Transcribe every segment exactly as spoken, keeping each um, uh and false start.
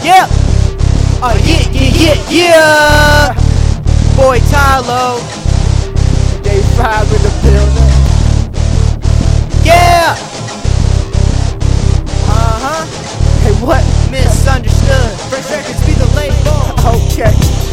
Yeah. Uh, yeah, yeah, yeah, yeah. Boy Tylo. J five in the building. Yeah. Uh-huh. Hey, what? Misunderstood. Fresh Records be the label. Okay.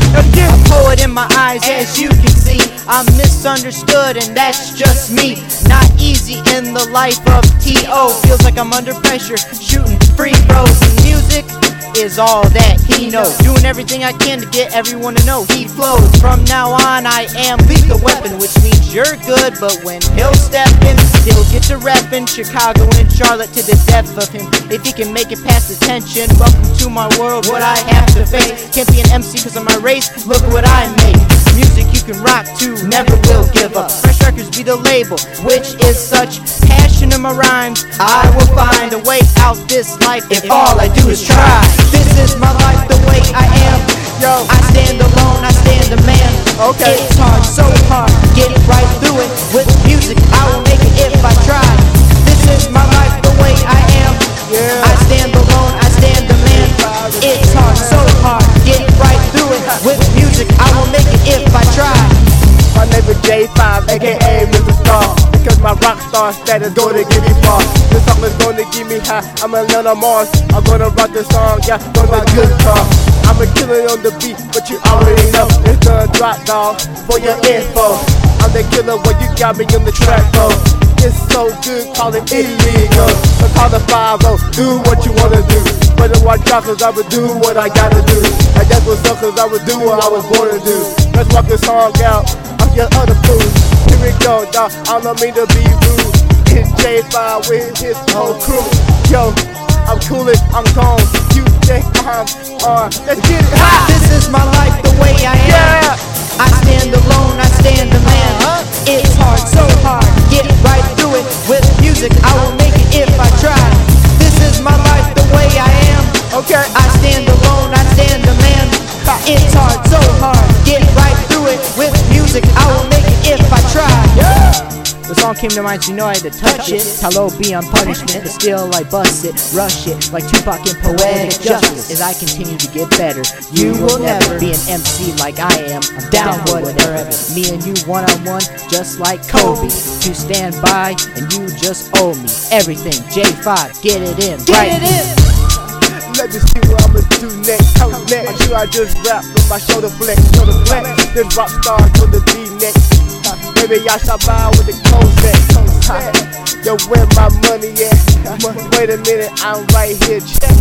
A poet in my eyes, as you can see. I'm misunderstood, and that's just me. Not easy in the life of T O Feels like I'm under pressure, shooting free throws. And music is all that he knows. Doing everything I can to get everyone to know he flows. From now on, I am Lethal Weapon, which means you're good, but when he'll step in, he'll get to reppin' Chicago and Charlotte to the depth of him. If he can make it past attention, welcome to my world, what I have to face. Can't be an M C cause of my race, look what I make. Music you can rock to, never will give up. Fresh Records be the label, which is such passion in my rhymes. I will find a way out this life if all I do is try. This is my life the way I am. Yo, I stand alone, I stand a man. Okay. It's hard, so hard, get right through it. With music, I will make it if I try. This is my life the way I am. Yeah. I stand alone, I stand a man. It's hard, so hard, get right through it. With music, I will make it if I try. My name is J five, aka Mister Star. Because my rock star status gonna get me far. This song is gonna get me high, I'm a little Mars. I'm gonna rock this song, yeah, on my good car. I'm a killer on the beat, but you already know. It's the drop dog for your info. I'm the killer when you got me on the track, though. It's so good, call it illegal. So call the five oh, do what you wanna do. But watch out, cause I would do what I gotta do. And that's what's up, cause I would do what I was born to do. Let's rock this song out, I'm your other fools. Here we go, dawg, I don't mean to be rude. It's J five with his whole crew. Yo, I'm coolin', I'm gone. You think I'm on, let's get it hot. This is my life the way I am. Yeah. I stand alone, I stand a man. It's hard, so hard, get right through it. With music, I will make it if I try. This is my life the way I am. Okay. I stand alone, I stand a man. It's hard, so hard, get right through it. With music, I will make it if I try. Yeah. The song came to mind, so you know I had to touch it. Tylo be on punishment, but still I bust it, rush it, like Tupac in Poetic Justice. As I continue to get better, you will never be an M C like I am. I'm down with whatever. Me and you one on one, just like Kobe. To stand by, and you just owe me everything. J five, get it in, right? Get it in. Let me see what I'ma do next. Come next. I sure I just rap with my shoulder flex, shoulder flex. This rock star to the D next. Maybe y'all stop by with the clothes back. Yo, where my money at? Wait a minute, I'm right here. Check.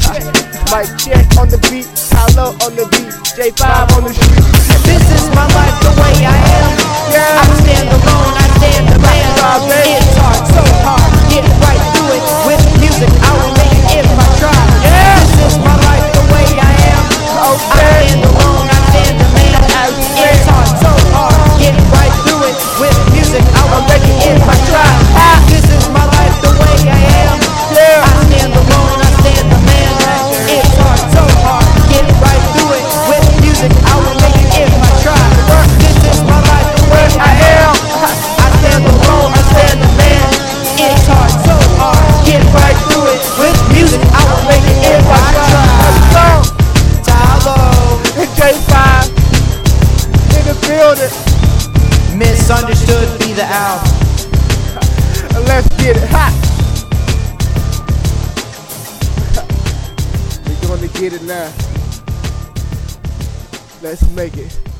My check on the beat, Tylo on the beat, J five on the street. This is my life the way I am. Yeah. I stand alone, I stand the man. It's hard, so hard, get right through it. With music, I will make it if I try. Yeah. This is my life the way I am. I Okay. stand alone, I stand the man. It's hard, so hard, get right through it. With music, I will make it if I try. This is my life the way I am. Yeah. I stand alone, I stand the man. It's hard, so hard, get right through it. With music, I will make it if I try. This is my life the way I am. I stand alone, I stand the man. It's hard, so hard, get right through it. With music, I will make it if I try. Tylo, J five in the building. Misunderstood be the album. Let's get it hot. We're gonna get it now. Let's make it.